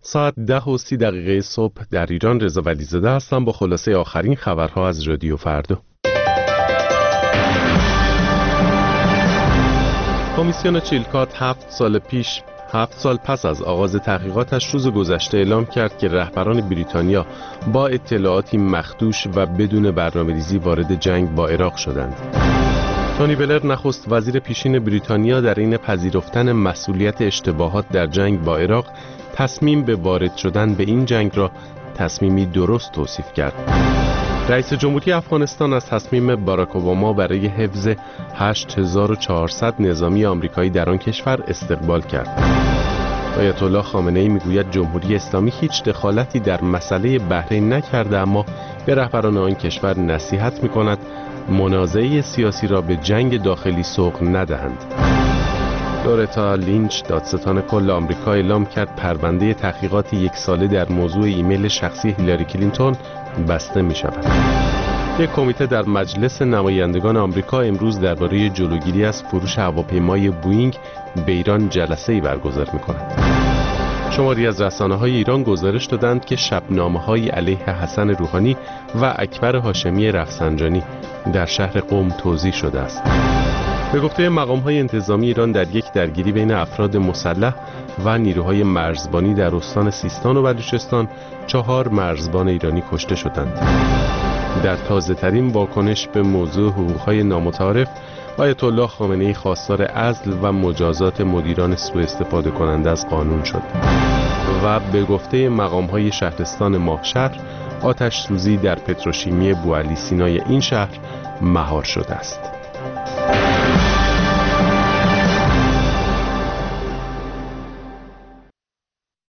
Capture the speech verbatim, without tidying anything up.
ساعت ده و سی دقیقه صبح در ایران. رضا ولیزاده هستم با خلاصه آخرین خبرها از رادیو فردا. کمیسیون چیلکات هفت سال پیش هفت سال پس از آغاز تحقیقاتش روز گذشته اعلام کرد که رهبران بریتانیا با اطلاعاتی مخدوش و بدون برنامه‌ریزی وارد جنگ با عراق شدند. تونی بلر نخست وزیر پیشین بریتانیا در حین پذیرفتن مسئولیت اشتباهات در جنگ با عراق تصمیم به وارد شدن به این جنگ را تصمیمی درست توصیف کرد. رئیس جمهوری افغانستان از تصمیم باراک اوباما برای حفظ هشت هزار و چهارصد نظامی آمریکایی در آن کشور استقبال کرد. آیت الله خامنه‌ای میگوید جمهوری اسلامی هیچ دخالتی در مسئله بحرین نکرده، اما به رهبران آن کشور نصیحت می‌کند منازعه سیاسی را به جنگ داخلی سوق ندهند. لورتا لینچ، دادستان کل آمریکا، اعلام کرد پرونده تحقیقات یک ساله در موضوع ایمیل شخصی هیلاری کلینتون بسته می شود. یک کمیته در مجلس نمایندگان آمریکا امروز درباره جلوگیری از فروش هواپیمای بوئینگ به ایران جلسه‌ای برگزار می کند. شماری از رسانه‌های ایران گزارش دادند که شبنامه‌های علیه حسن روحانی و اکبر هاشمی رفسنجانی در شهر قم توزیع شده است. به گفته مقام‌های انتظامی ایران در یک درگیری بین افراد مسلح و نیروهای مرزبانی در استان سیستان و بلوچستان چهار مرزبان ایرانی کشته شدند. در تازه‌ترین واکنش به موضوع حقوق‌های نامتعارف، آیت الله خامنه‌ای خواستار عزل و مجازات مدیران سوء استفاده کننده از قانون شد و به گفته مقام‌های شهرستان ماهشهر آتش سوزی در پتروشیمی بوعلی سینای این شهر مهار شده است.